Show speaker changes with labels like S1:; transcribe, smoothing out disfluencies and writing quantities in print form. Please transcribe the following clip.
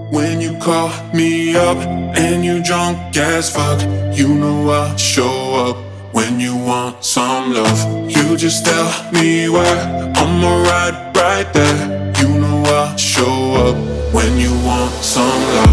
S1: When you call me up and you drunk as fuck, you know I'll show up. When you want some love, you just tell me where, I'ma ride right there. You know I'll show up when you want some love.